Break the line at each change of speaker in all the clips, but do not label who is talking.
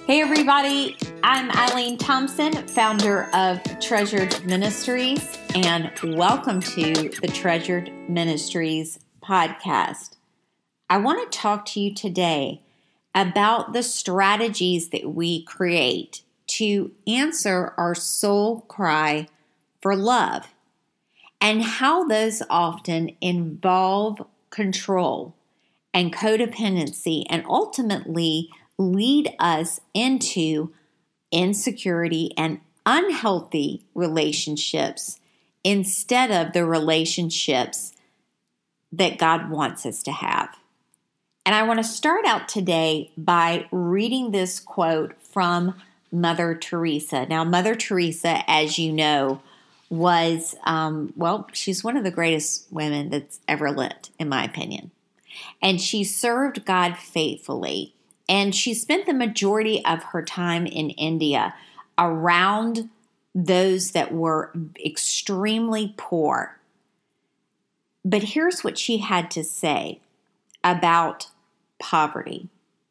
Hey everybody, I'm Eileen Thompson, founder of Treasured Ministries, and welcome to the Treasured Ministries podcast. I want to talk to you today about the strategies that we create to answer our soul cry for love and how those often involve control and codependency and ultimately lead us into insecurity and unhealthy relationships instead of the relationships that God wants us to have. And I want to start out today by reading this quote from Mother Teresa. Now, Mother Teresa, as you know, was, she's one of the greatest women that's ever lived, in my opinion. And she served God faithfully. And she spent the majority of her time in India around those that were extremely poor. But here's what she had to say about poverty.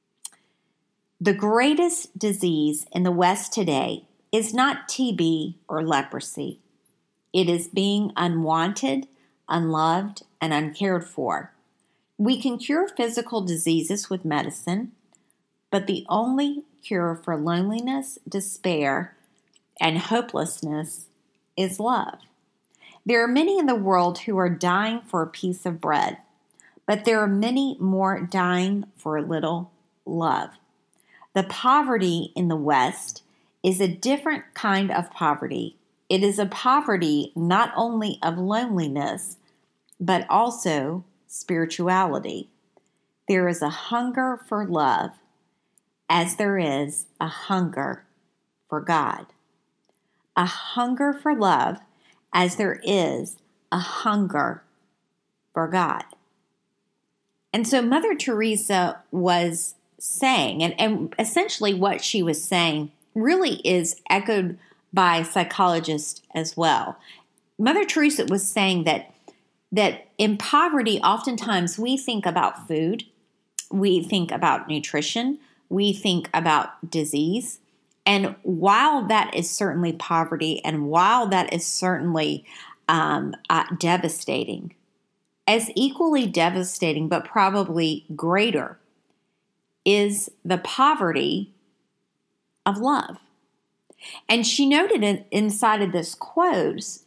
The greatest disease in the West today is not TB or leprosy. It is being unwanted, unloved, and uncared for. We can cure physical diseases with medicine, but the only cure for loneliness, despair, and hopelessness is love. There are many in the world who are dying for a piece of bread, but there are many more dying for a little love. The poverty in the West is a different kind of poverty. It is a poverty not only of loneliness, but also spirituality. There is a hunger for love, as there is a hunger for God. A hunger for love as there is a hunger for God. And so Mother Teresa was saying, and essentially what she was saying really is echoed by psychologists as well. Mother Teresa was saying that in poverty, oftentimes we think about food, we think about nutrition, we think about disease. And while that is certainly poverty, and while that is certainly devastating, as equally devastating, but probably greater, is the poverty of love. And she noted inside of this quote,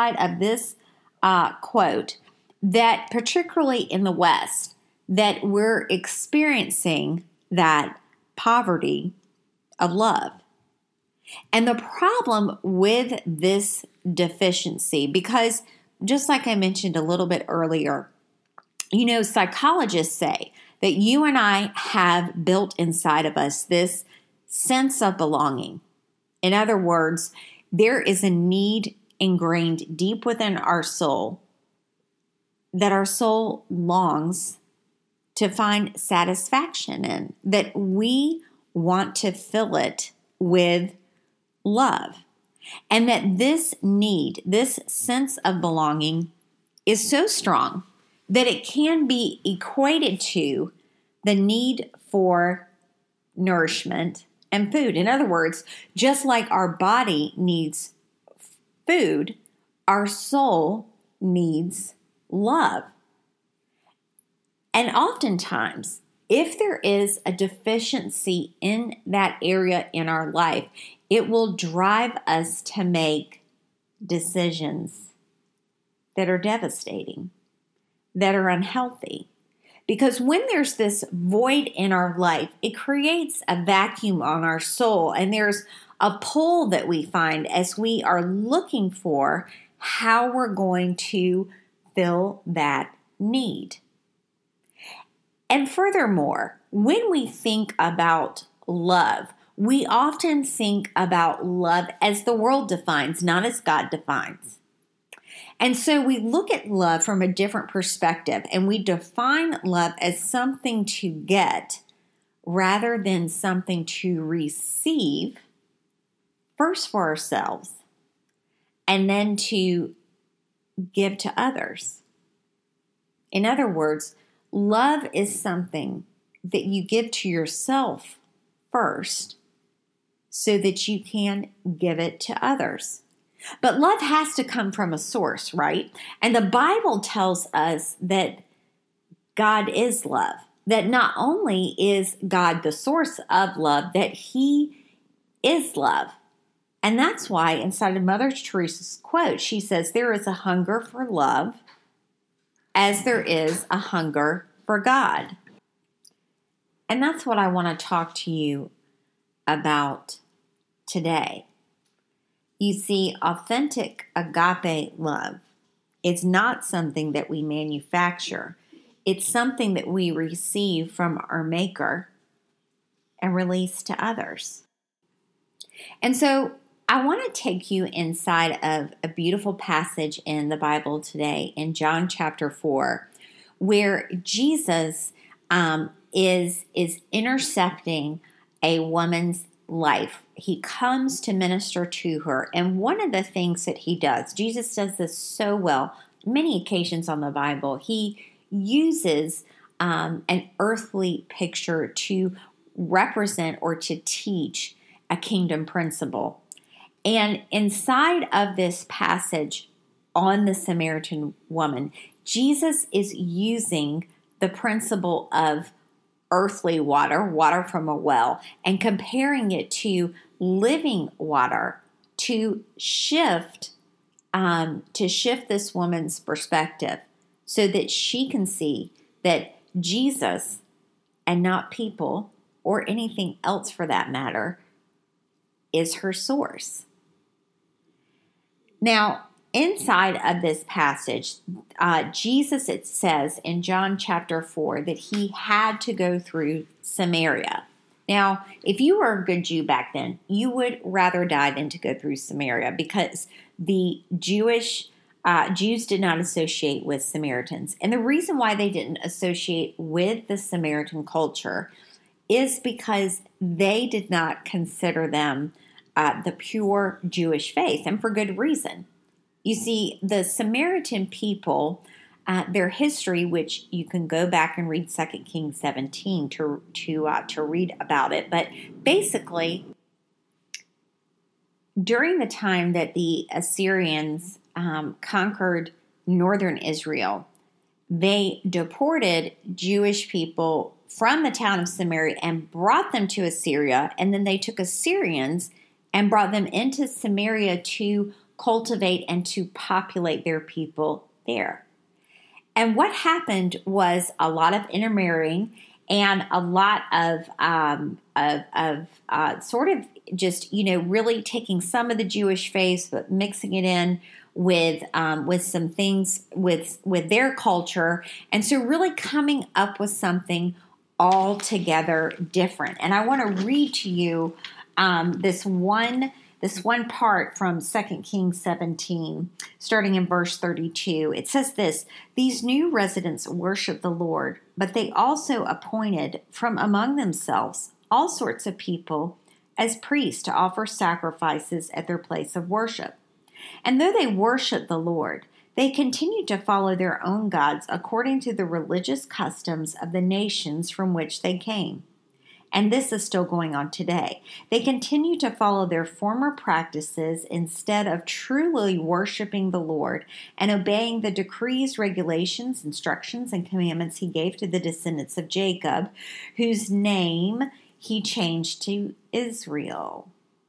that particularly in the West, that we're experiencing that poverty of love. And the problem with this deficiency, because just like I mentioned a little bit earlier, psychologists say that you and I have built inside of us this sense of belonging. In other words, there is a need ingrained deep within our soul that our soul longs to find satisfaction in, that we want to fill it with love. And that this need, this sense of belonging is so strong that it can be equated to the need for nourishment and food. In other words, just like our body needs food, our soul needs love. And oftentimes, if there is a deficiency in that area in our life, it will drive us to make decisions that are devastating, that are unhealthy. Because when there's this void in our life, it creates a vacuum on our soul, and there's a pull that we find as we are looking for how we're going to fill that need. And furthermore, when we think about love, we often think about love as the world defines, not as God defines. And so we look at love from a different perspective, and we define love as something to get rather than something to receive, first for ourselves, and then to give to others. In other words, love is something that you give to yourself first so that you can give it to others. But love has to come from a source, right? And the Bible tells us that God is love, that not only is God the source of love, that He is love. And that's why inside of Mother Teresa's quote, she says, there is a hunger for love as there is a hunger for God. And that's what I want to talk to you about today. You see, authentic agape love is not something that we manufacture. It's something that we receive from our Maker and release to others. And so I want to take you inside of a beautiful passage in the Bible today in John chapter 4, where Jesus is intercepting a woman's life. He comes to minister to her. And one of the things that he does, Jesus does this so well, many occasions on the Bible, he uses an earthly picture to represent or to teach a kingdom principle. And inside of this passage on the Samaritan woman, Jesus is using the principle of earthly water from a well, and comparing it to living water to shift this woman's perspective so that she can see that Jesus, and not people or anything else for that matter, is her source. Now, inside of this passage, Jesus, it says in John chapter 4 that he had to go through Samaria. Now, if you were a good Jew back then, you would rather die than to go through Samaria, because the Jews did not associate with Samaritans. And the reason why they didn't associate with the Samaritan culture is because they did not consider them the pure Jewish faith, and for good reason. You see, the Samaritan people, their history, which you can go back and read 2 Kings 17 to read about it, but basically, during the time that the Assyrians conquered northern Israel, they deported Jewish people from the town of Samaria and brought them to Assyria, and then they took Assyrians and brought them into Samaria to cultivate and to populate their people there. And what happened was a lot of intermarrying and a lot of sort of just, really taking some of the Jewish faith, but mixing it in with some things with their culture. And so really coming up with something altogether different. And I want to read to you this one part from 2 Kings 17, starting in verse 32. It says this: "These new residents worship the Lord, but they also appointed from among themselves all sorts of people as priests to offer sacrifices at their place of worship. And though they worship the Lord, they continued to follow their own gods according to the religious customs of the nations from which they came. And this is still going on today. They continue to follow their former practices instead of truly worshiping the Lord and obeying the decrees, regulations, instructions, and commandments he gave to the descendants of Jacob, whose name he changed to Israel."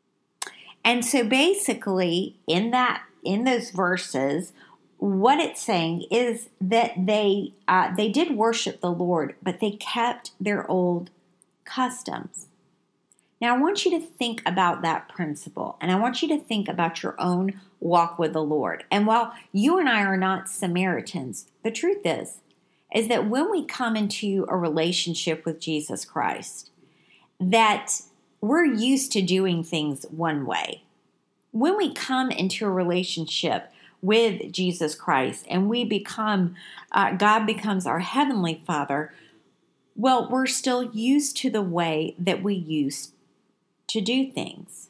And so basically in those verses, what it's saying is that they did worship the Lord, but they kept their old customs. Now, I want you to think about that principle, and I want you to think about your own walk with the Lord. And while you and I are not Samaritans, the truth is that when we come into a relationship with Jesus Christ, that we're used to doing things one way. When we come into a relationship with Jesus Christ and we become, God becomes our Heavenly Father, well, we're still used to the way that we used to do things.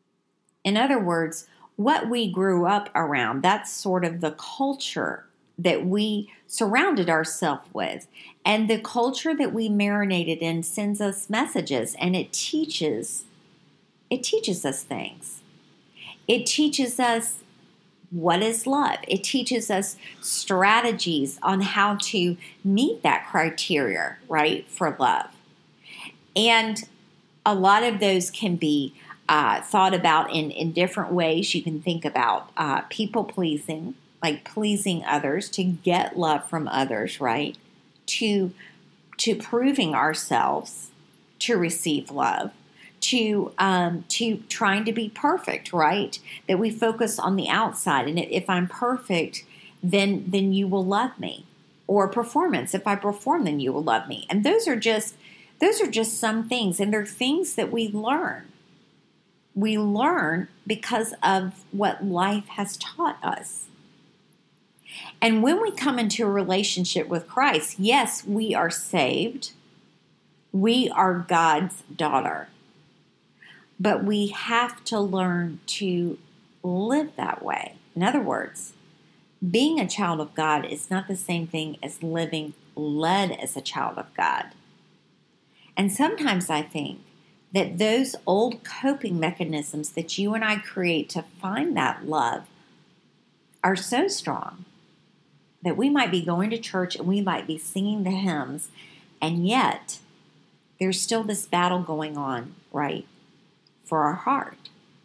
In other words, what we grew up around, that's sort of the culture that we surrounded ourselves with. And the culture that we marinated in sends us messages, and it teaches It teaches us things. It teaches us what is love. It teaches us strategies on how to meet that criteria, right, for love. And a lot of those can be thought about in different ways. You can think about people pleasing, like pleasing others to get love from others, right? To proving ourselves to receive love, to trying to be perfect, right? That we focus on the outside, and if I'm perfect, then you will love me. Or performance, if I perform, then you will love me. And those are just some things, and they're things that we learn. We learn because of what life has taught us. And when we come into a relationship with Christ, yes, we are saved. We are God's daughter. But we have to learn to live that way. In other words, being a child of God is not the same thing as living led as a child of God. And sometimes I think that those old coping mechanisms that you and I create to find that love are so strong that we might be going to church and we might be singing the hymns, and yet there's still this battle going on, right, for our heart.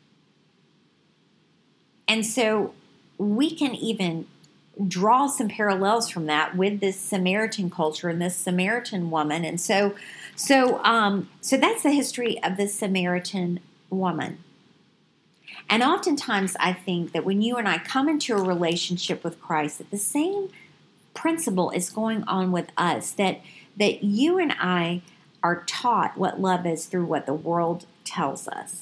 And so we can even draw some parallels from that with this Samaritan culture and this Samaritan woman. And so that's the history of the Samaritan woman. And oftentimes I think that when you and I come into a relationship with Christ, that the same principle is going on with us, that you and I are taught what love is through what the world tells us.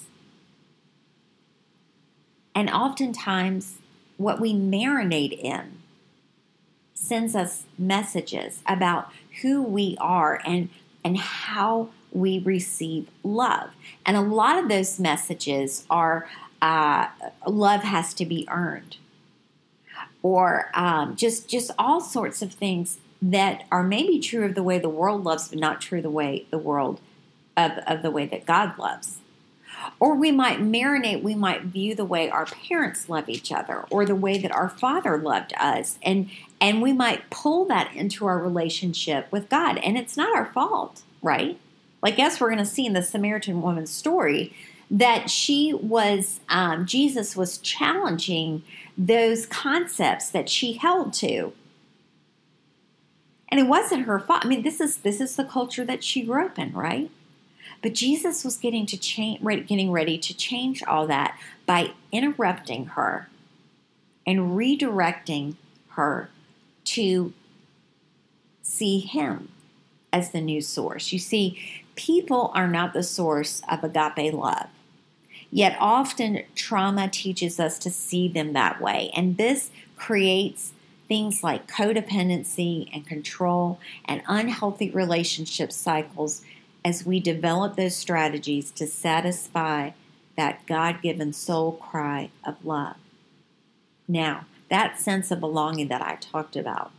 And oftentimes what we marinate in sends us messages about who we are and how we receive love. And a lot of those messages are love has to be earned, or just all sorts of things that are maybe true of the way the world loves, but not true the way the world of the way that God loves. Or we might marinate, we might view the way our parents love each other, or the way that our father loved us, and we might pull that into our relationship with God. And it's not our fault, right? Like, yes, we're going to see in the Samaritan woman's story that she was, Jesus was challenging those concepts that she held to. And it wasn't her fault. I mean, this is the culture that she grew up in, right? But Jesus was getting ready to change all that by interrupting her and redirecting her to see him as the new source. You see, people are not the source of agape love. Yet often trauma teaches us to see them that way. And this creates things like codependency and control and unhealthy relationship cycles as we develop those strategies to satisfy that God-given soul cry of love. Now, that sense of belonging that I talked about,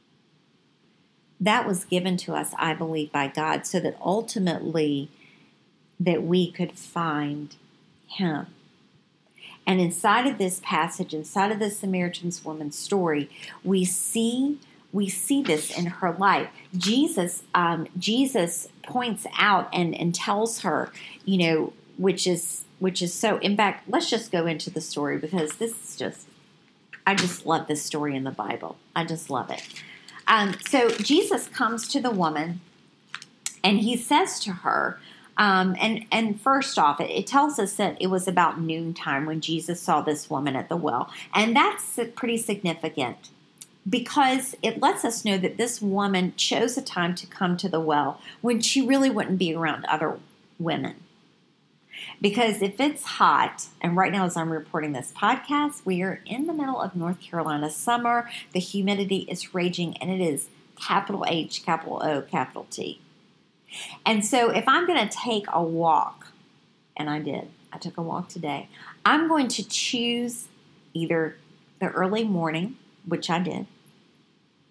that was given to us, I believe, by God, so that ultimately that we could find him. And inside of this passage, inside of the Samaritan woman's story, we see this in her life. Jesus points out and tells her, which is so. In fact, let's just go into the story, because I just love this story in the Bible. I just love it. So Jesus comes to the woman, and he says to her, and first off, it tells us that it was about noontime when Jesus saw this woman at the well. And that's pretty significant, because it lets us know that this woman chose a time to come to the well when she really wouldn't be around other women. Because if it's hot, and right now as I'm reporting this podcast, we are in the middle of North Carolina summer, the humidity is raging, and it is capital H, capital O, capital T. And so if I'm going to take a walk, and I took a walk today, I'm going to choose either the early morning, which I did,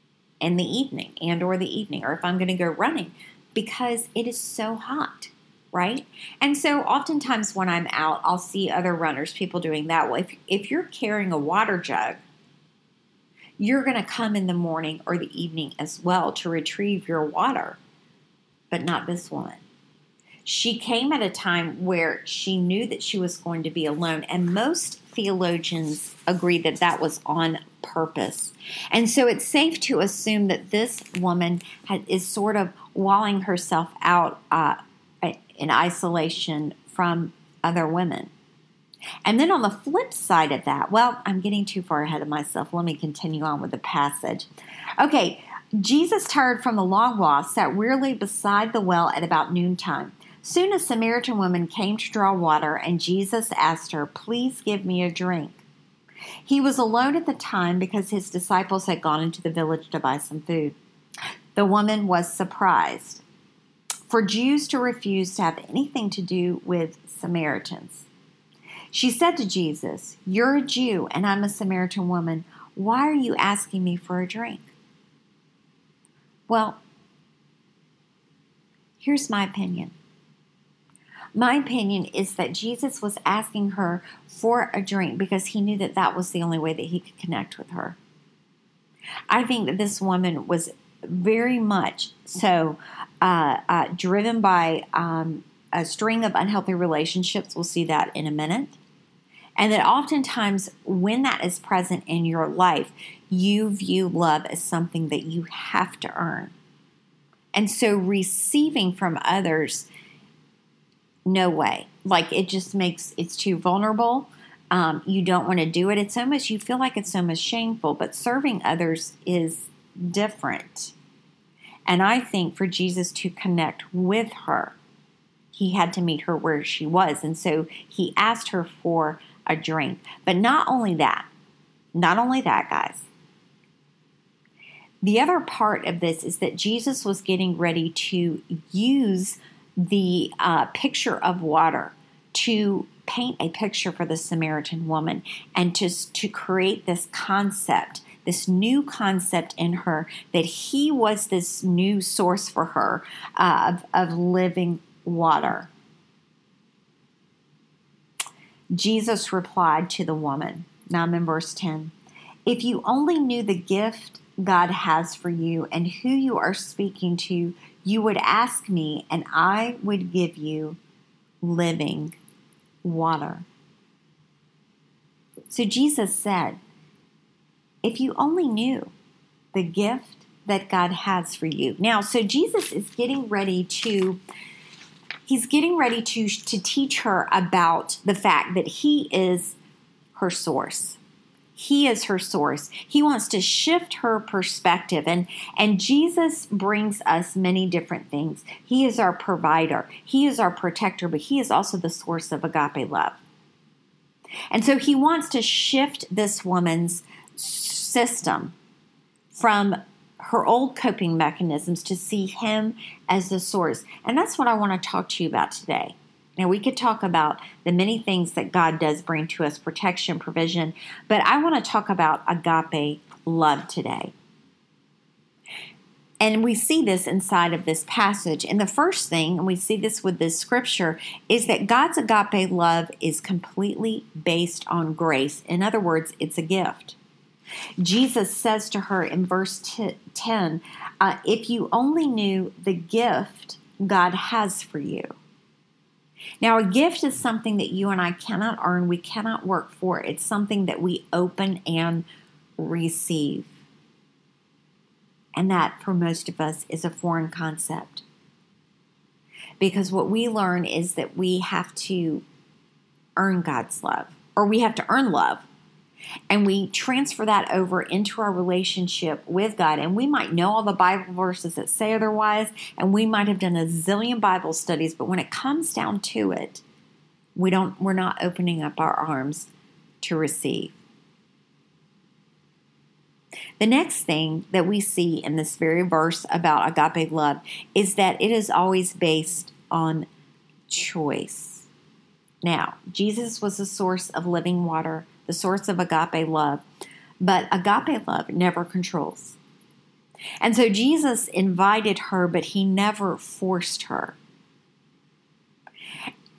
and or the evening, or if I'm going to go running, because it is so hot. right? And so oftentimes when I'm out, I'll see other runners, people doing that. Well, if you're carrying a water jug, you're going to come in the morning or the evening as well to retrieve your water, but not this woman. She came at a time where she knew that she was going to be alone, and most theologians agree that that was on purpose. And so it's safe to assume that this woman is sort of walling herself out in isolation from other women. And then on the flip side of that, well, I'm getting too far ahead of myself. Let me continue on with the passage. Okay, Jesus, tired from the long walk, sat wearily beside the well at about noontime. Soon a Samaritan woman came to draw water, and Jesus asked her, "Please give me a drink." He was alone at the time because his disciples had gone into the village to buy some food. The woman was surprised for Jews to refuse to have anything to do with Samaritans. She said to Jesus, "You're a Jew and I'm a Samaritan woman. Why are you asking me for a drink?" Well, here's my opinion. My opinion is that Jesus was asking her for a drink because he knew that that was the only way that he could connect with her. I think that this woman was very much so driven by a string of unhealthy relationships. We'll see that in a minute. And that oftentimes when that is present in your life, you view love as something that you have to earn. And so receiving from others, no way. Like it's too vulnerable. You don't want to do it. It's almost, you feel like it's almost shameful, but serving others is different. And I think for Jesus to connect with her, he had to meet her where she was. And so he asked her for a drink. But not only that, guys. The other part of this is that Jesus was getting ready to use the picture of water to paint a picture for the Samaritan woman and to create this concept, this new concept in her that he was this new source for her of living water. Jesus replied to the woman, now I'm in verse 10, "If you only knew the gift God has for you and who you are speaking to, you would ask me and I would give you living water." So Jesus said, if you only knew the gift that God has for you. Now, so Jesus is getting ready to teach her about the fact that he is her source. He is her source. He wants to shift her perspective. And Jesus brings us many different things. He is our provider. He is our protector, but he is also the source of agape love. And so he wants to shift this woman's system from her old coping mechanisms to see him as the source. And that's what I want to talk to you about today. Now, we could talk about the many things that God does bring to us, protection, provision, but I want to talk about agape love today. And we see this inside of this passage. And the first thing, and we see this with this scripture, is that God's agape love is completely based on grace. In other words, it's a gift. Jesus says to her in verse 10, if you only knew the gift God has for you. Now, a gift is something that you and I cannot earn. We cannot work for. It's something that we open and receive. And that, for most of us, is a foreign concept. Because what we learn is that we have to earn God's love, or we have to earn love. And we transfer that over into our relationship with God. And we might know all the Bible verses that say otherwise, and we might have done a zillion Bible studies, but when it comes down to it, we're not opening up our arms to receive. The next thing that we see in this very verse about agape love is that it is always based on choice. Now, Jesus was the source of living water, the source of agape love, but agape love never controls. And so Jesus invited her, but he never forced her.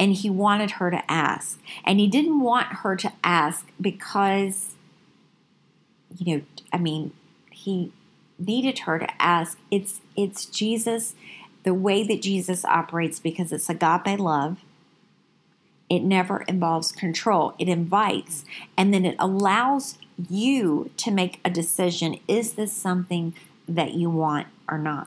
And he wanted her to ask. And he didn't want her to ask because, he needed her to ask. It's Jesus, the way that Jesus operates, because it's agape love. It never involves control. It invites, and then it allows you to make a decision. Is this something that you want or not?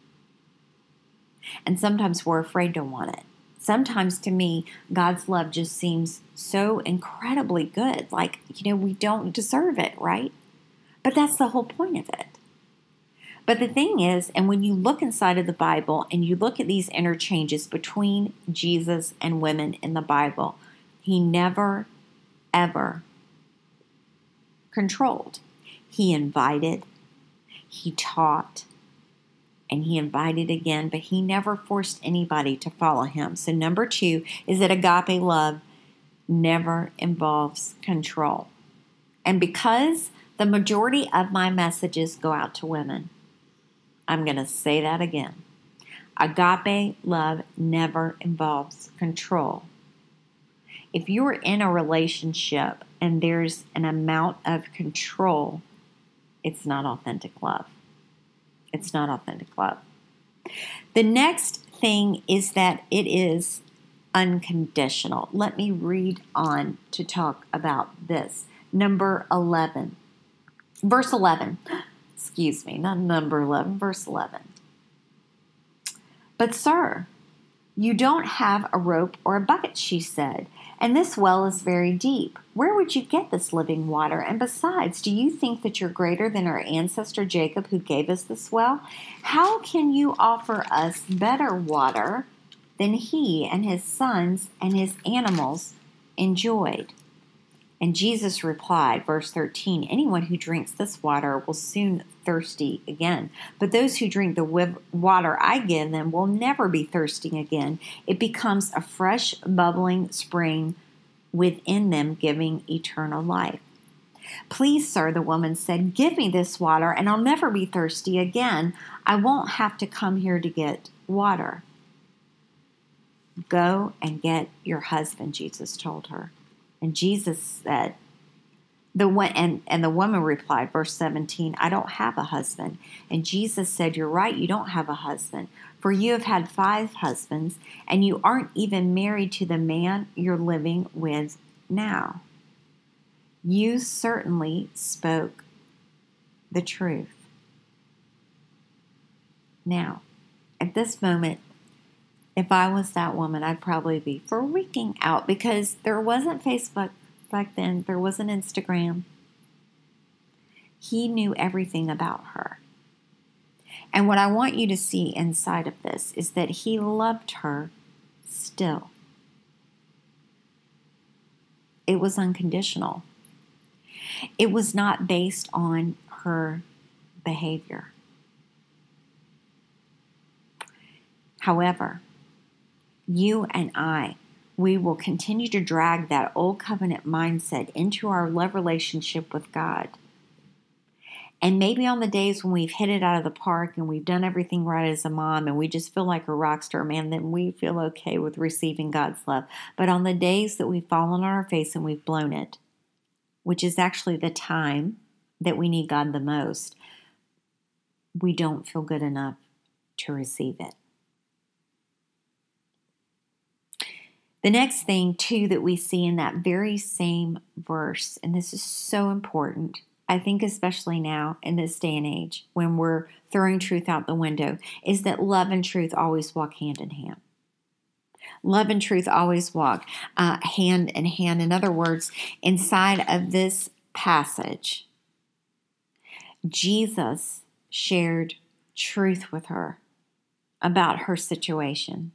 And sometimes we're afraid to want it. Sometimes to me, God's love just seems so incredibly good. Like, we don't deserve it, right? But that's the whole point of it. But the thing is, and when you look inside of the Bible and you look at these interchanges between Jesus and women in the Bible, he never, ever controlled. He invited, he taught, and he invited again, but he never forced anybody to follow him. So number 2 is that agape love never involves control. And because the majority of my messages go out to women, I'm going to say that again. Agape love never involves control. If you're in a relationship and there's an amount of control, it's not authentic love. It's not authentic love. The next thing is that it is unconditional. Let me read on to talk about this. Number 11. Verse 11. Excuse me, not number 11, verse 11. But sir, you don't have a rope or a bucket, she said, and this well is very deep. Where would you get this living water? And besides, do you think that you're greater than our ancestor Jacob who gave us this well? How can you offer us better water than he and his sons and his animals enjoyed? And Jesus replied, verse 13, anyone who drinks this water will soon thirsty again. But those who drink the water I give them will never be thirsty again. It becomes a fresh, bubbling spring within them, giving eternal life. Please, sir, the woman said, give me this water and I'll never be thirsty again. I won't have to come here to get water. Go and get your husband, Jesus told her. And Jesus said, the woman replied, verse 17, I don't have a husband. And Jesus said, you're right, you don't have a husband. For you have had 5 husbands, and you aren't even married to the man you're living with now. You certainly spoke the truth. Now, at this moment, if I was that woman, I'd probably be freaking out because there wasn't Facebook back then. There wasn't Instagram. He knew everything about her. And what I want you to see inside of this is that he loved her still. It was unconditional. It was not based on her behavior. However, you and I, we will continue to drag that old covenant mindset into our love relationship with God. And maybe on the days when we've hit it out of the park and we've done everything right as a mom and we just feel like a rock star, man, then we feel okay with receiving God's love. But on the days that we've fallen on our face and we've blown it, which is actually the time that we need God the most, we don't feel good enough to receive it. The next thing, too, that we see in that very same verse, and this is so important, I think especially now in this day and age when we're throwing truth out the window, is that love and truth always walk hand in hand. Love and truth always walk hand in hand. In other words, inside of this passage, Jesus shared truth with her about her situation.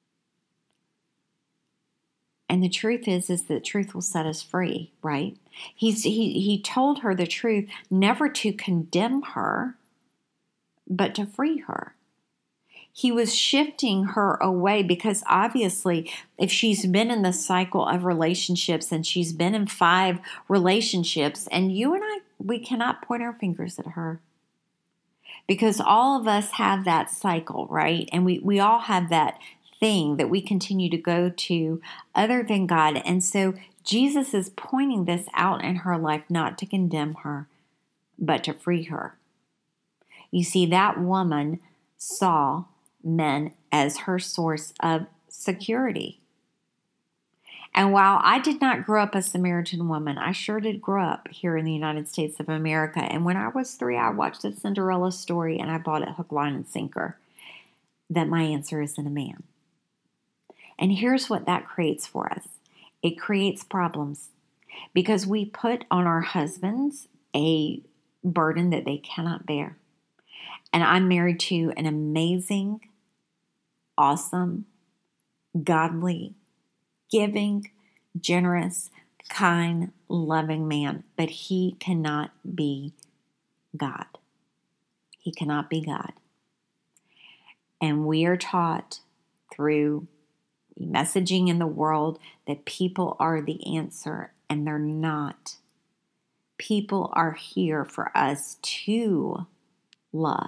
And the truth is that truth will set us free, right? He told her the truth, never to condemn her, but to free her. He was shifting her away because obviously if she's been in the cycle of relationships and she's been in 5 relationships, and you and I, we cannot point our fingers at her because all of us have that cycle, right? And we all have that thing that we continue to go to other than God. And so Jesus is pointing this out in her life, not to condemn her, but to free her. You see, that woman saw men as her source of security. And while I did not grow up a Samaritan woman, I sure did grow up here in the United States of America. And when I was 3, I watched the Cinderella story and I bought it hook, line, and sinker that my answer is in a man. And here's what that creates for us. It creates problems because we put on our husbands a burden that they cannot bear. And I'm married to an amazing, awesome, godly, giving, generous, kind, loving man, but he cannot be God. He cannot be God. And we are taught through messaging in the world that people are the answer, and they're not. People are here for us to love,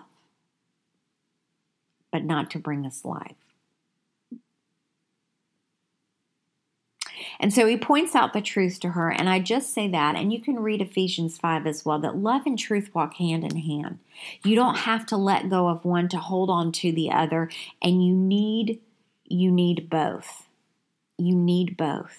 but not to bring us life. And so he points out the truth to her, and I just say that, and you can read Ephesians 5 as well, that love and truth walk hand in hand. You don't have to let go of one to hold on to the other, and you need both. You need both.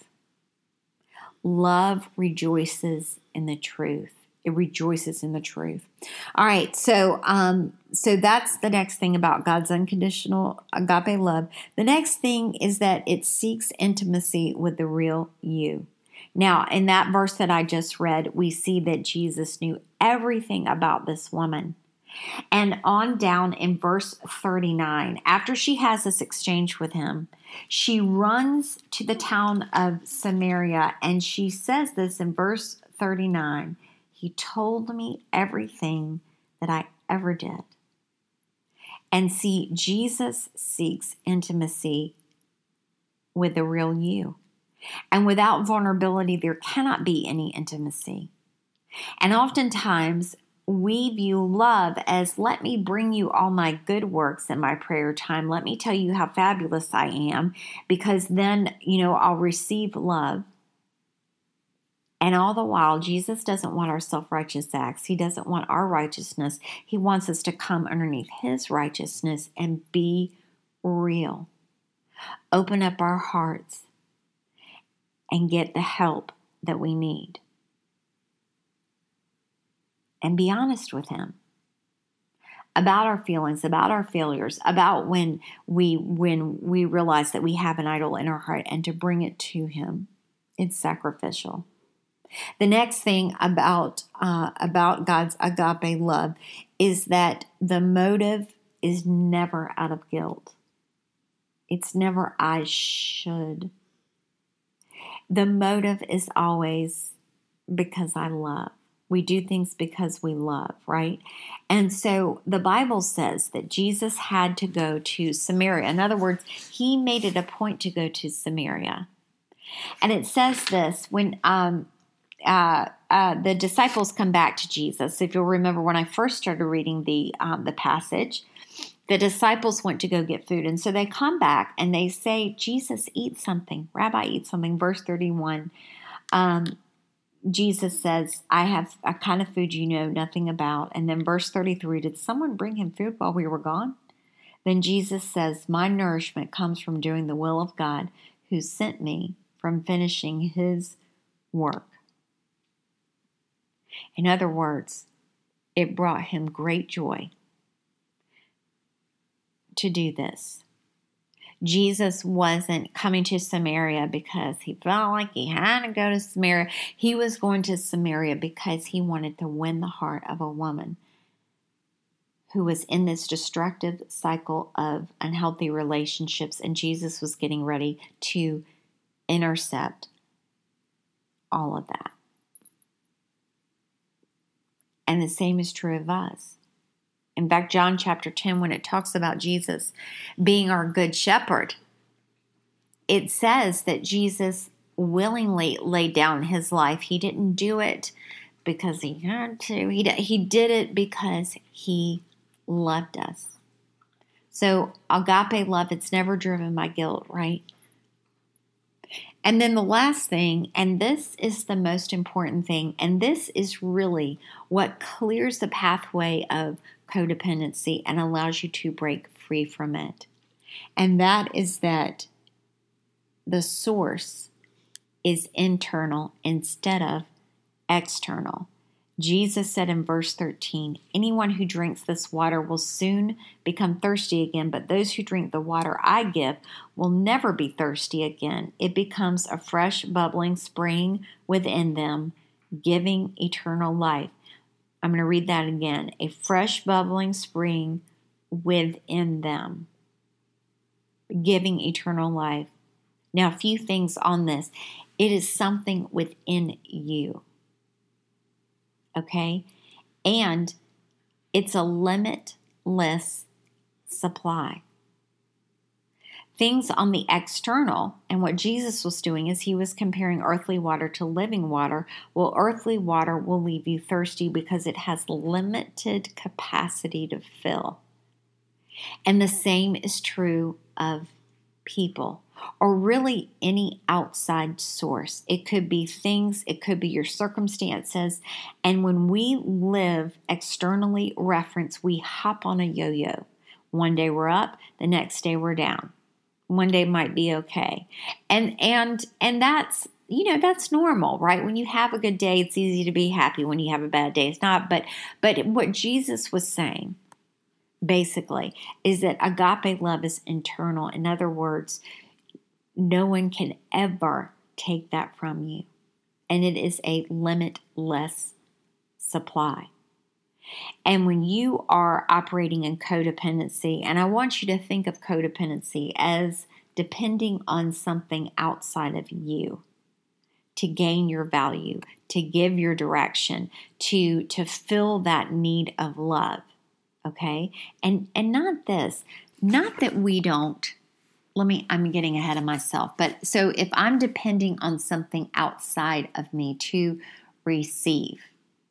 Love rejoices in the truth. It rejoices in the truth. All right, so that's the next thing about God's unconditional agape love. The next thing is that it seeks intimacy with the real you. Now, in that verse that I just read, we see that Jesus knew everything about this woman. And on down in verse 39, after she has this exchange with him, she runs to the town of Samaria, and she says this in verse 39. He told me everything that I ever did. And see, Jesus seeks intimacy with the real you. And without vulnerability, there cannot be any intimacy. And oftentimes, we view love as, let me bring you all my good works in my prayer time. Let me tell you how fabulous I am, because then, I'll receive love. And all the while, Jesus doesn't want our self-righteous acts. He doesn't want our righteousness. He wants us to come underneath his righteousness and be real. Open up our hearts and get the help that we need. And be honest with him about our feelings, about our failures, about when we realize that we have an idol in our heart, and to bring it to him. It's sacrificial. The next thing about God's agape love is that the motive is never out of guilt. It's never I should. The motive is always because I love. We do things because we love, right? And so the Bible says that Jesus had to go to Samaria. In other words, he made it a point to go to Samaria. And it says this when the disciples come back to Jesus. If you'll remember, when I first started reading the passage, the disciples went to go get food. And so they come back and they say, Jesus, eat something. Rabbi, eat something. Verse 31, Jesus says, I have a kind of food you know nothing about. And then verse 33, did someone bring him food while we were gone? Then Jesus says, my nourishment comes from doing the will of God who sent me, from finishing his work. In other words, it brought him great joy to do this. Jesus wasn't coming to Samaria because he felt like he had to go to Samaria. He was going to Samaria because he wanted to win the heart of a woman who was in this destructive cycle of unhealthy relationships, and Jesus was getting ready to intercept all of that. And the same is true of us. In fact, John chapter 10, when it talks about Jesus being our good shepherd, it says that Jesus willingly laid down his life. He didn't do it because he had to. He did it because he loved us. So agape love, it's never driven by guilt, right? And then the last thing, and this is the most important thing, and this is really what clears the pathway of codependency and allows you to break free from it. And that is that the source is internal instead of external. Jesus said in verse 13, anyone who drinks this water will soon become thirsty again, but those who drink the water I give will never be thirsty again. It becomes a fresh, bubbling spring within them, giving eternal life. I'm going to read that again. A fresh, bubbling spring within them, giving eternal life. Now, a few things on this. It is something within you. Okay? And it's a limitless supply. Things on the external, and what Jesus was doing is he was comparing earthly water to living water. Well, earthly water will leave you thirsty because it has limited capacity to fill. And the same is true of people, or really any outside source. It could be things, it could be your circumstances. And when we live externally reference, we hop on a yo-yo. One day we're up, the next day we're down. One day might be okay. And that's, that's normal, right? When you have a good day, it's easy to be happy. When you have a bad day, it's not. But what Jesus was saying, basically, is that agape love is internal. In other words, no one can ever take that from you. And it is a limitless supply. And when you are operating in codependency, and I want you to think of codependency as depending on something outside of you to gain your value, to give your direction, to fill that need of love. Okay? And not that we don't, I'm getting ahead of myself. But so if I'm depending on something outside of me to receive,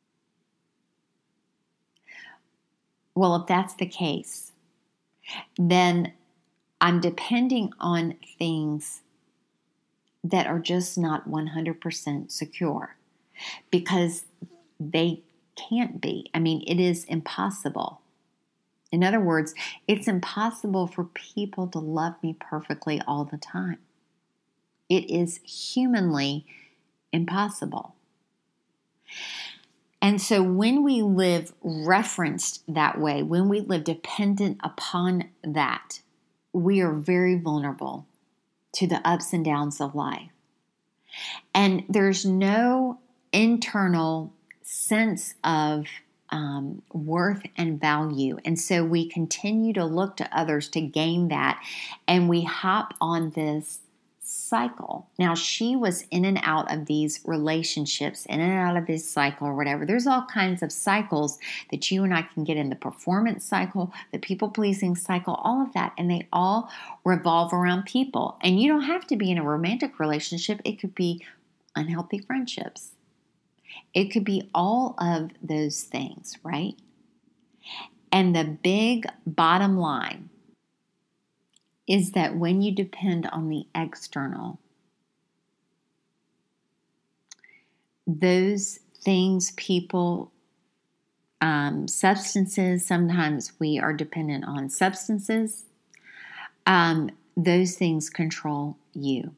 well, if that's the case, then I'm depending on things that are just not 100% secure because they can't be. I mean, it is impossible. In other words, it's impossible for people to love me perfectly all the time. It is humanly impossible. And so when we live referenced that way, when we live dependent upon that, we are very vulnerable to the ups and downs of life. And there's no internal sense of worth and value. And so we continue to look to others to gain that. And we hop on this cycle. Now, she was in and out of these relationships, in and out of this cycle or whatever. There's all kinds of cycles that you and I can get in, the performance cycle, the people-pleasing cycle, all of that. And they all revolve around people. And you don't have to be in a romantic relationship. It could be unhealthy friendships. It could be all of those things, right? And the big bottom line is that when you depend on the external, those things, people, substances, sometimes we are dependent on substances, those things control you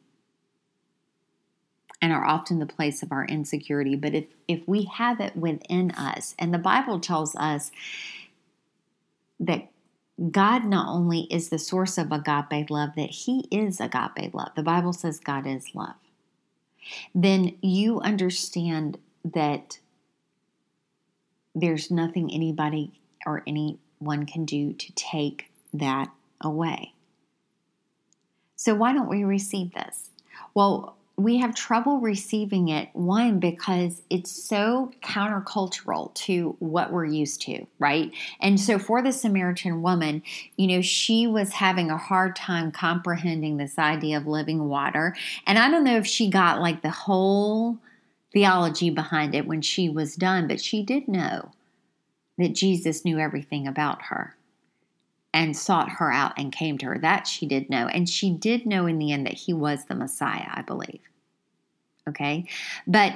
and are often the place of our insecurity. But if we have it within us, and the Bible tells us that God not only is the source of agape love, that He is agape love. The Bible says God is love. Then you understand that there's nothing anybody or anyone can do to take that away. So why don't we receive this? Well, we have trouble receiving it, one, because it's so countercultural to what we're used to, right? And so for the Samaritan woman, she was having a hard time comprehending this idea of living water. And I don't know if she got like the whole theology behind it when she was done, but she did know that Jesus knew everything about her. and sought her out and came to her. That she did know. And she did know in the end that he was the Messiah, I believe. Okay. But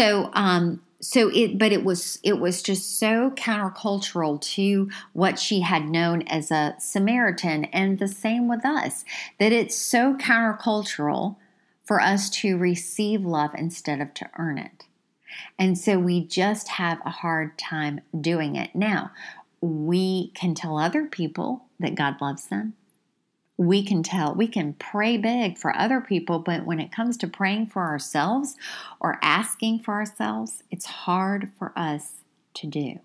it was just so countercultural to what she had known as a Samaritan. And the same with us, that it's so countercultural for us to receive love instead of to earn it. And so we just have a hard time doing it. Now, we can tell other people that God loves them. We can pray big for other people, but when it comes to praying for ourselves or asking for ourselves, it's hard for us to do.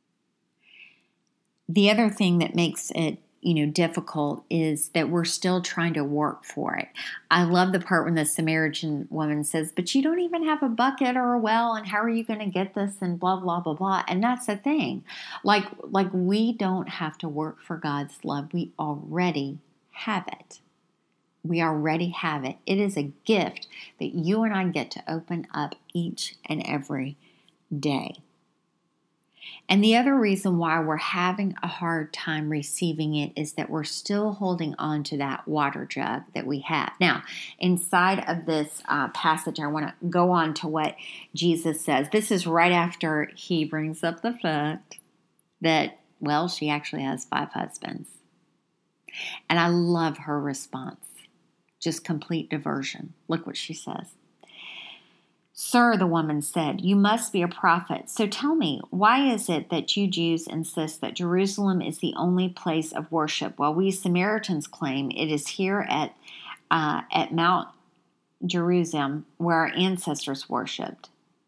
The other thing that makes it, difficult is that we're still trying to work for it. I love the part when the Samaritan woman says, but you don't even have a bucket or a well, and how are you going to get this, and blah, blah, blah, blah. And that's the thing. Like we don't have to work for God's love. We already have it. We already have it. It is a gift that you and I get to open up each and every day. And the other reason why we're having a hard time receiving it is that we're still holding on to that water jug that we have. Now, inside of this passage, I want to go on to what Jesus says. This is right after he brings up the fact that, she actually has 5 husbands. And I love her response. Just complete diversion. Look what she says. Sir, the woman said, you must be a prophet. So tell me, why is it that you Jews insist that Jerusalem is the only place of worship, while we Samaritans claim it is here at Mount Gerizim where our ancestors worshipped?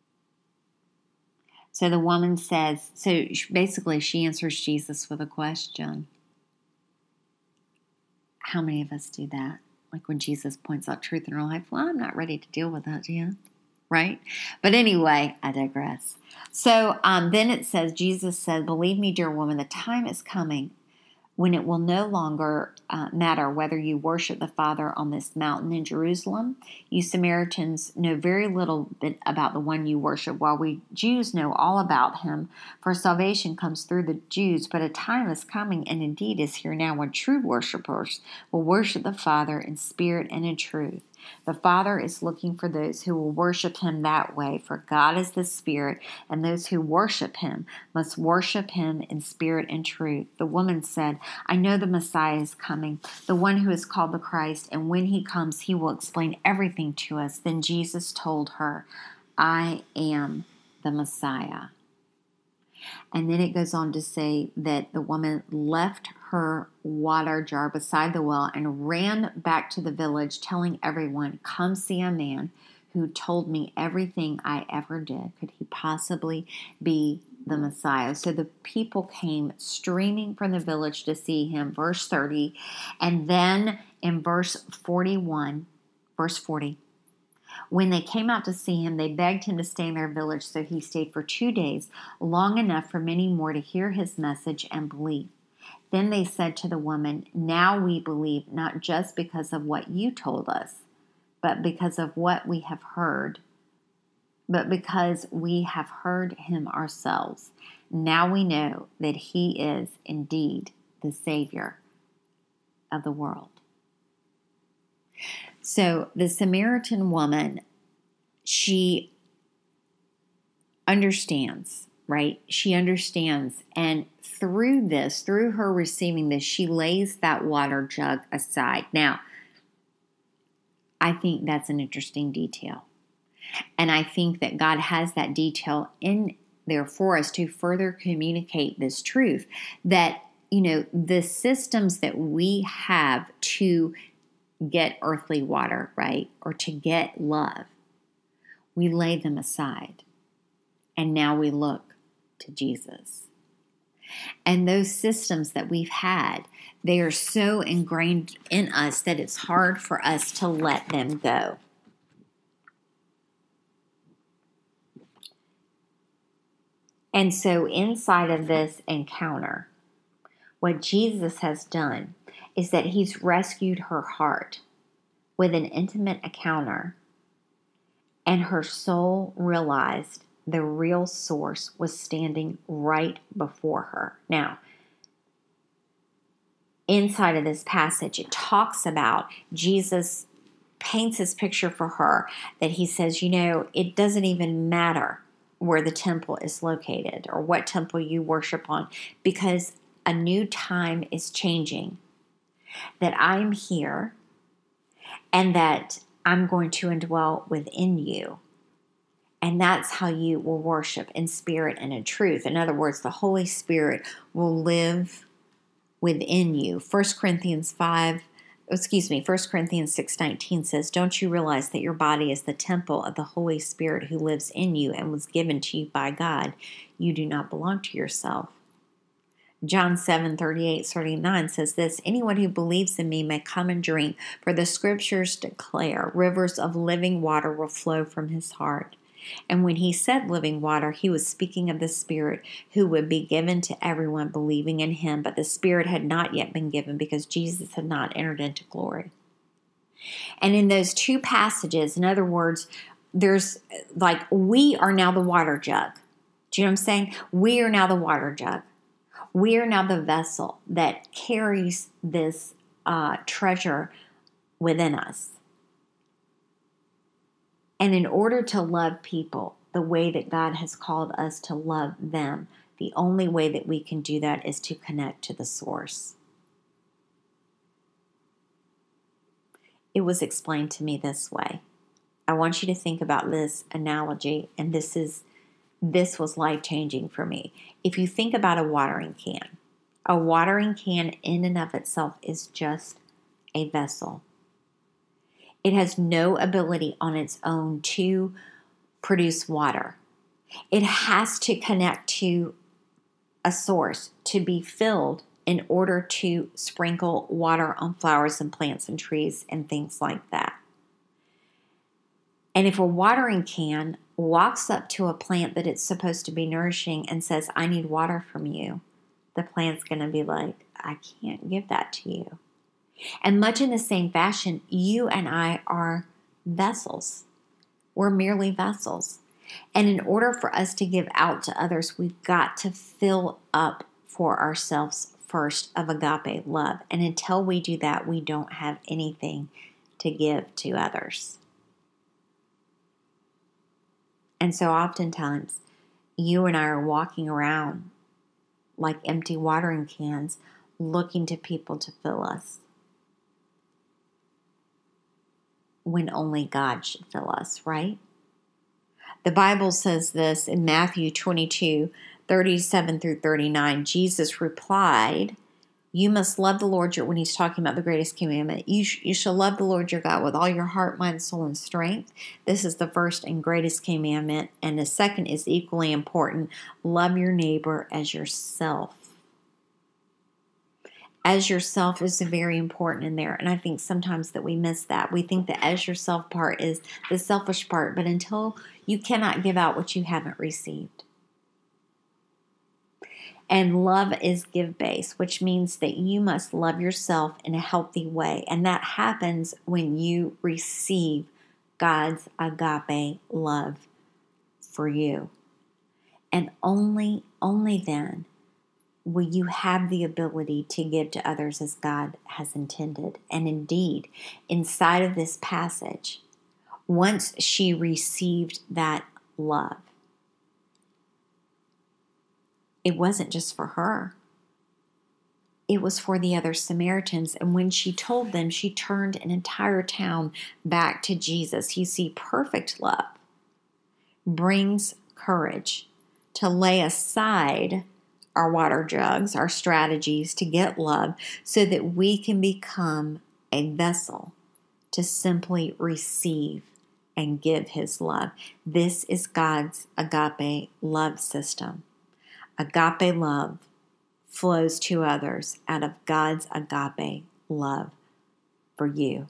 So the woman says, basically she answers Jesus with a question. How many of us do that? Like when Jesus points out truth in our life, I'm not ready to deal with that yet. Right? But anyway, I digress. So then it says, Jesus said, believe me, dear woman, the time is coming when it will no longer matter whether you worship the Father on this mountain in Jerusalem. You Samaritans know very little bit about the one you worship, while we Jews know all about him, for salvation comes through the Jews. But a time is coming, and indeed is here now, when true worshipers will worship the Father in spirit and in truth. The Father is looking for those who will worship him that way, for God is the Spirit, and those who worship him must worship him in spirit and truth. The woman said, I know the Messiah is coming, the one who is called the Christ, and when he comes, he will explain everything to us. Then Jesus told her, I am the Messiah. And then it goes on to say that the woman left her water jar beside the well and ran back to the village, telling everyone, come see a man who told me everything I ever did. Could he possibly be the Messiah? So the people came streaming from the village to see him, verse 30. And then in verse 40, when they came out to see him, they begged him to stay in their village, so he stayed for 2 days, long enough for many more to hear his message and believe. Then they said to the woman, now we believe, not just because of what you told us, but because of what we have heard, but because we have heard him ourselves. Now we know that he is indeed the Savior of the world. So the Samaritan woman, she understands, right? She understands. And through her receiving this, she lays that water jug aside. Now, I think that's an interesting detail. And I think that God has that detail in there for us to further communicate this truth that, the systems that we have to get earthly water, right? Or to get love, we lay them aside. And now we look to Jesus. And those systems that we've had, they are so ingrained in us that it's hard for us to let them go. And so inside of this encounter, what Jesus has done is that he's rescued her heart with an intimate encounter, and her soul realized the real source was standing right before her. Now, inside of this passage, it talks about Jesus paints this picture for her that he says, it doesn't even matter where the temple is located or what temple you worship on, because a new time is changing, that I'm here and that I'm going to indwell within you. And that's how you will worship, in spirit and in truth. In other words, the Holy Spirit will live within you. 1 Corinthians 6:19 says, "Don't you realize that your body is the temple of the Holy Spirit who lives in you and was given to you by God? You do not belong to yourself." John 7:38-39 says this, "Anyone who believes in me may come and drink, for the scriptures declare rivers of living water will flow from his heart." And when he said living water, he was speaking of the Spirit who would be given to everyone believing in him. But the Spirit had not yet been given because Jesus had not entered into glory. And in those two passages, in other words, there's like, we are now the water jug. Do you know what I'm saying? We are now the water jug. We are now the vessel that carries this treasure within us. And in order to love people the way that God has called us to love them, the only way that we can do that is to connect to the source. It was explained to me this way. I want you to think about this analogy, and this was life-changing for me. If you think about a watering can in and of itself is just a vessel. It has no ability on its own to produce water. It has to connect to a source to be filled in order to sprinkle water on flowers and plants and trees and things like that. And if a watering can walks up to a plant that it's supposed to be nourishing and says, "I need water from you," the plant's going to be like, "I can't give that to you." And much in the same fashion, you and I are vessels. We're merely vessels. And in order for us to give out to others, we've got to fill up for ourselves first of agape love. And until we do that, we don't have anything to give to others. And so oftentimes, you and I are walking around like empty watering cans, looking to people to fill us, when only God should fill us, right? The Bible says this in Matthew 22:37-39. Jesus replied, "You must love the Lord when he's talking about the greatest commandment. You shall love the Lord your God with all your heart, mind, soul, and strength. This is the first and greatest commandment. And the second is equally important. Love your neighbor as yourself." As yourself is very important in there. And I think sometimes that we miss that. We think the as yourself part is the selfish part. But until you cannot give out what you haven't received. And love is give-based, which means that you must love yourself in a healthy way. And that happens when you receive God's agape love for you. And only then will you have the ability to give to others as God has intended. And indeed, inside of this passage, once she received that love, it wasn't just for her. It was for the other Samaritans. And when she told them, she turned an entire town back to Jesus. You see, perfect love brings courage to lay aside our water jugs, our strategies to get love, so that we can become a vessel to simply receive and give his love. This is God's agape love system. Agape love flows to others out of God's agape love for you.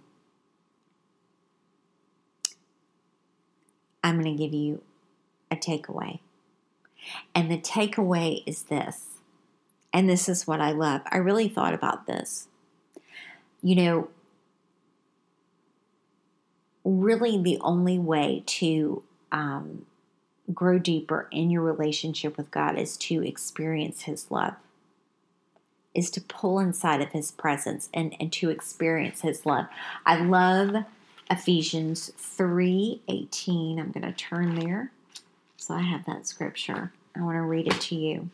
I'm going to give you a takeaway. And the takeaway is this. And this is what I love. I really thought about this. Really the only way to grow deeper in your relationship with God is to experience his love. is to pull inside of his presence and to experience his love. I love Ephesians 3:18. I'm going to turn there. So I have that scripture. I want to read it to you.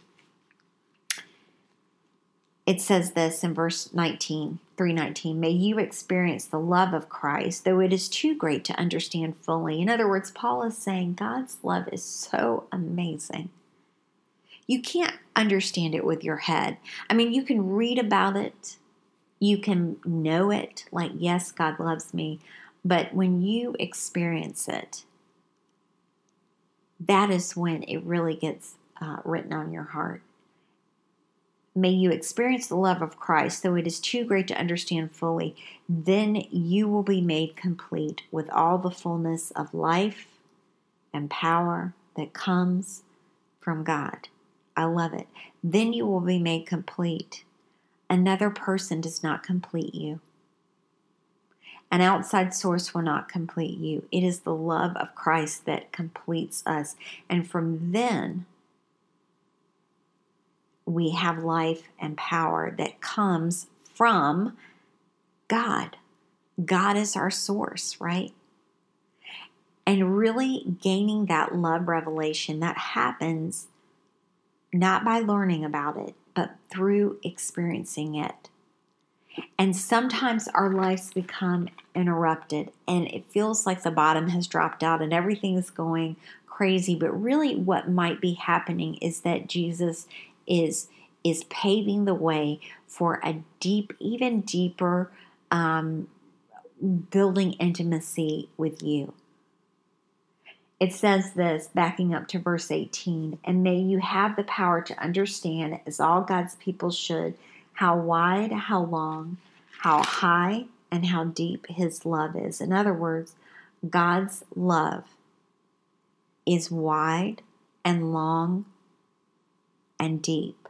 It says this in verse 19, 3:19, may you experience the love of Christ, though it is too great to understand fully. In other words, Paul is saying God's love is so amazing. You can't understand it with your head. I mean, you can read about it. You can know it, like, yes, God loves me. But when you experience it, that is when it really gets written on your heart. May you experience the love of Christ, though it is too great to understand fully. Then you will be made complete with all the fullness of life and power that comes from God. I love it. Then you will be made complete. Another person does not complete you. An outside source will not complete you. It is the love of Christ that completes us. And from then, we have life and power that comes from God. God is our source, right? And really gaining that love revelation, that happens not by learning about it, but through experiencing it. And sometimes our lives become interrupted and it feels like the bottom has dropped out and everything is going crazy. But really what might be happening is that Jesus is paving the way for a deep, even deeper building intimacy with you. It says this, backing up to verse 18, and may you have the power to understand, as all God's people should, how wide, how long, how high, and how deep his love is. In other words, God's love is wide and long and deep.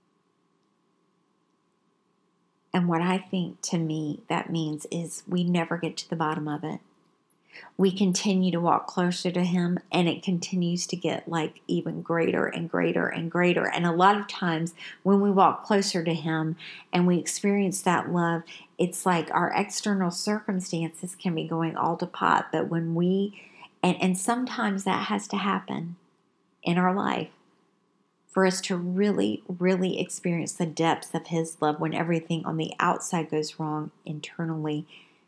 And what I think to me that means is we never get to the bottom of it. We continue to walk closer to him and it continues to get like even greater and greater and greater. And a lot of times when we walk closer to him and we experience that love, it's like our external circumstances can be going all to pot. But when and sometimes that has to happen in our life for us to really, really experience the depths of his love. When everything on the outside goes wrong internally,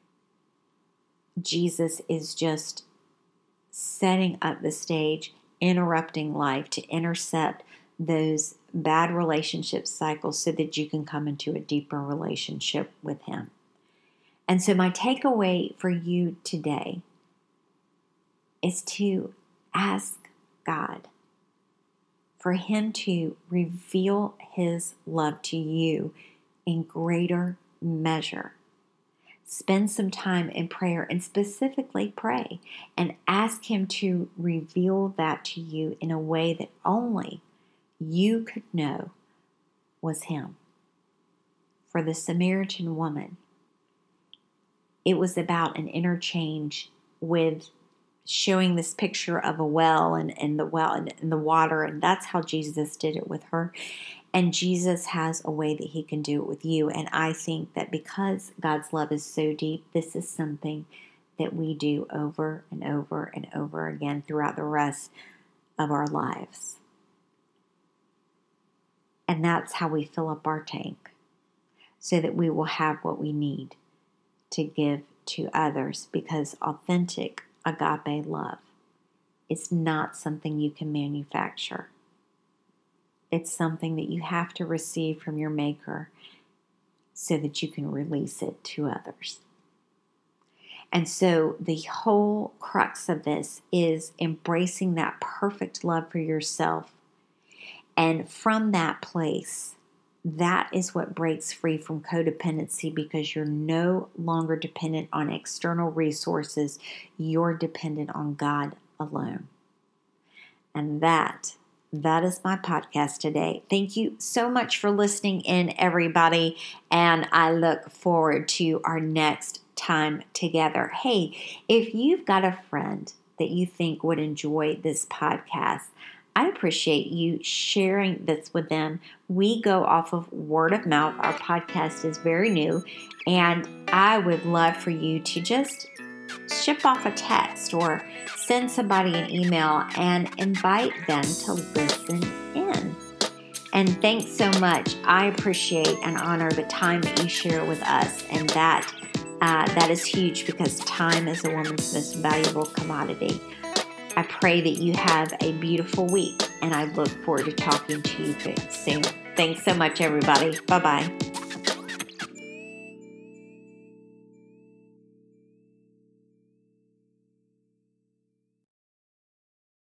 Jesus is just setting up the stage, interrupting life to intercept those bad relationship cycles so that you can come into a deeper relationship with him. And so my takeaway for you today is to ask God for him to reveal his love to you in greater measure. Spend some time in prayer and specifically pray and ask him to reveal that to you in a way that only you could know was him. For the Samaritan woman, it was about an interchange with showing this picture of a well and the well and the water, and that's how Jesus did it with her. And Jesus has a way that he can do it with you. And I think that because God's love is so deep, this is something that we do over and over and over again throughout the rest of our lives. And that's how we fill up our tank so that we will have what we need to give to others, because authentic agape love is not something you can manufacture. It's something that you have to receive from your Maker so that you can release it to others. And so the whole crux of this is embracing that perfect love for yourself. And from that place, that is what breaks free from codependency, because you're no longer dependent on external resources. You're dependent on God alone. And that is my podcast today. Thank you so much for listening in, everybody. And I look forward to our next time together. Hey, if you've got a friend that you think would enjoy this podcast, I'd appreciate you sharing this with them. We go off of word of mouth. Our podcast is very new, and I would love for you to just ship off a text or send somebody an email and invite them to listen in. And thanks so much. I appreciate and honor the time that you share with us, and that is huge because time is a woman's most valuable commodity. I pray that you have a beautiful week, and I look forward to talking to you soon. Thanks so much, everybody. Bye-bye.